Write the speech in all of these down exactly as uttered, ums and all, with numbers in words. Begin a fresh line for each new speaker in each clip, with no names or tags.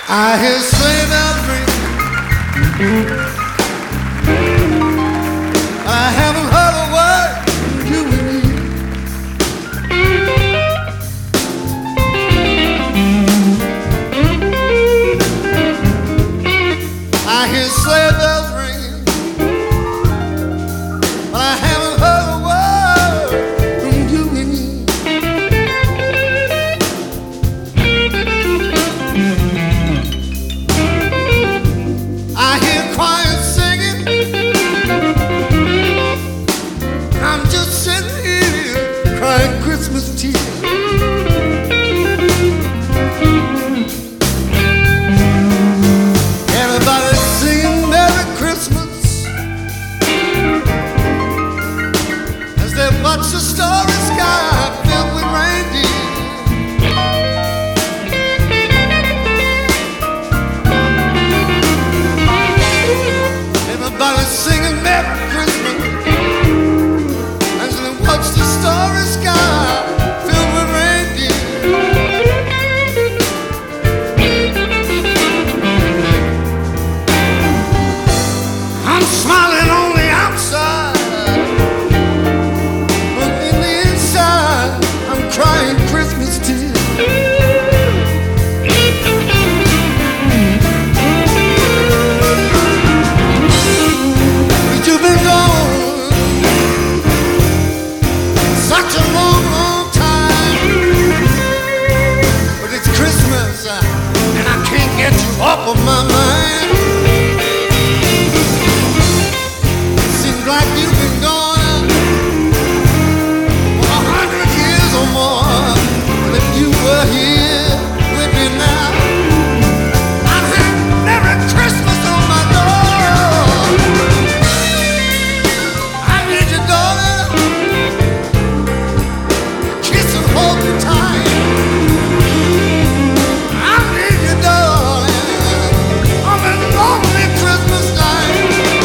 I hear sleigh bells ring. I haven't heard a word from you and me. I hear sleigh bells ring, but I haven't heard a word from you and me. I hear choirs singing. I'm just sitting here crying Christmas tears. Everybody singing Merry Christmas as they watch the starry sky filled with reindeer. Everybody singing Merry Christmas as they watch the starry sky filled with reindeer. I'm smiling on the outside, but in the inside I'm crying Christmas tears. But you've been gone such a long, long time. But it's Christmas uh, and I can't get you off of my mind. Seems like you've been gone for a hundred years or more. But if you were here with me now, I'd have Merry Christmas on my door. I need you, darling. Kiss and hold me tight. I need you, darling, on a lonely Christmas night.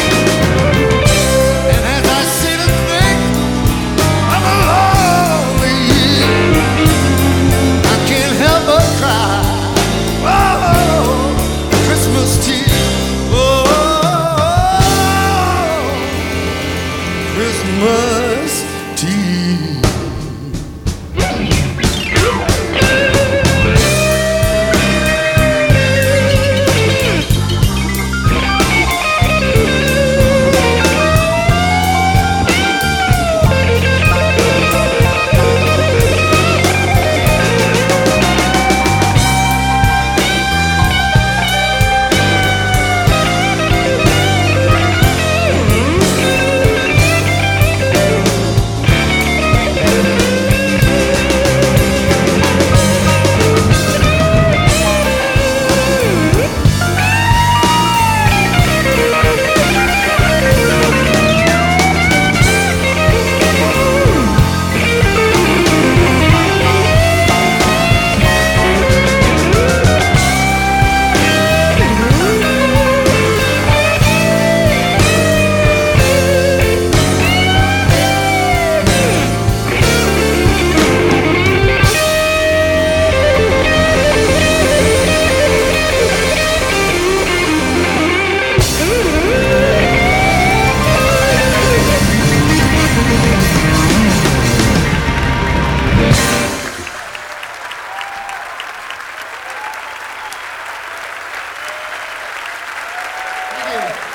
And as I sit and think of a lonely year, I can't help but cry. Oh, Christmas tears. Oh, Christmas tears. Thank you.